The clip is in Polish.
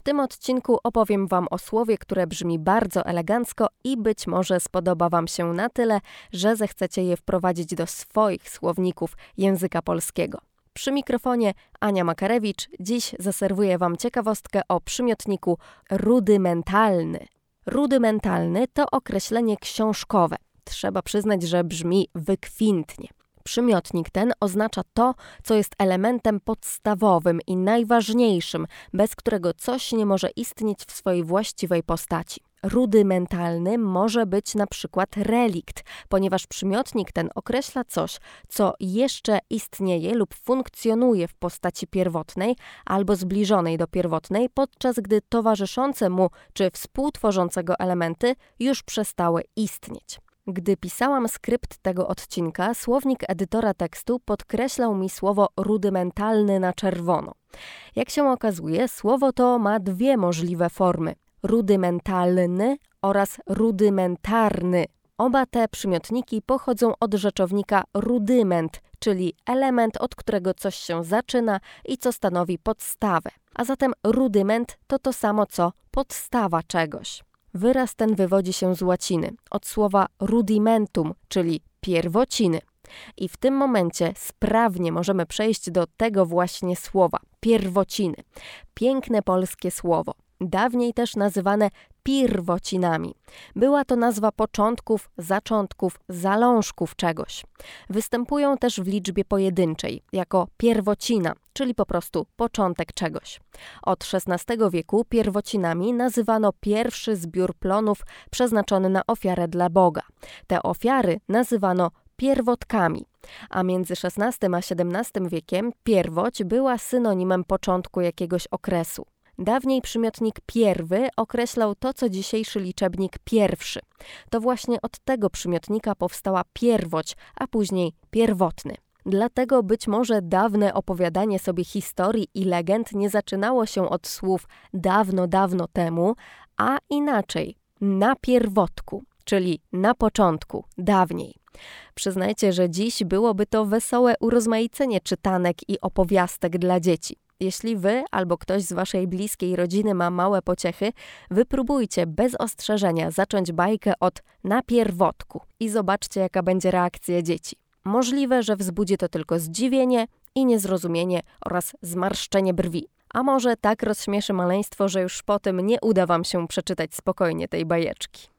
tym odcinku opowiem Wam o słowie, które brzmi bardzo elegancko i być może spodoba Wam się na tyle, że zechcecie je wprowadzić do swoich słowników języka polskiego. Przy mikrofonie Ania Makarewicz. Dziś zaserwuję Wam ciekawostkę o przymiotniku rudymentalny. Rudymentalny to określenie książkowe. Trzeba przyznać, że brzmi wykwintnie. Przymiotnik ten oznacza to, co jest elementem podstawowym i najważniejszym, bez którego coś nie może istnieć w swojej właściwej postaci. Rudymentalny może być na przykład relikt, ponieważ przymiotnik ten określa coś, co jeszcze istnieje lub funkcjonuje w postaci pierwotnej albo zbliżonej do pierwotnej, podczas gdy towarzyszące mu czy współtworzące go elementy już przestały istnieć. Gdy pisałam skrypt tego odcinka, słownik edytora tekstu podkreślał mi słowo rudymentalny na czerwono. Jak się okazuje, słowo to ma dwie możliwe formy: rudymentalny oraz rudymentarny. Oba te przymiotniki pochodzą od rzeczownika rudyment, czyli element, od którego coś się zaczyna i co stanowi podstawę. A zatem rudyment to to samo co podstawa czegoś. Wyraz ten wywodzi się z łaciny, od słowa rudimentum, czyli pierwociny. I w tym momencie sprawnie możemy przejść do tego właśnie słowa, pierwociny. Piękne polskie słowo, dawniej też nazywane pierwocinami. Była to nazwa początków, zaczątków, zalążków czegoś. Występują też w liczbie pojedynczej, jako pierwocina, czyli po prostu początek czegoś. Od XVI wieku pierwocinami nazywano pierwszy zbiór plonów przeznaczony na ofiarę dla Boga. Te ofiary nazywano pierwotkami, a między XVI a XVII wiekiem pierwoć była synonimem początku jakiegoś okresu. Dawniej przymiotnik pierwy określał to, co dzisiejszy liczebnik pierwszy. To właśnie od tego przymiotnika powstała pierwoć, a później pierwotny. Dlatego być może dawne opowiadanie sobie historii i legend nie zaczynało się od słów dawno, dawno temu, a inaczej, na pierwotku, czyli na początku, dawniej. Przyznajcie, że dziś byłoby to wesołe urozmaicenie czytanek i opowiastek dla dzieci. Jeśli wy albo ktoś z waszej bliskiej rodziny ma małe pociechy, wypróbujcie bez ostrzeżenia zacząć bajkę od na pierwotku i zobaczcie, jaka będzie reakcja dzieci. Możliwe, że wzbudzi to tylko zdziwienie i niezrozumienie oraz zmarszczenie brwi. A może tak rozśmieszy maleństwo, że już po tym nie uda wam się przeczytać spokojnie tej bajeczki.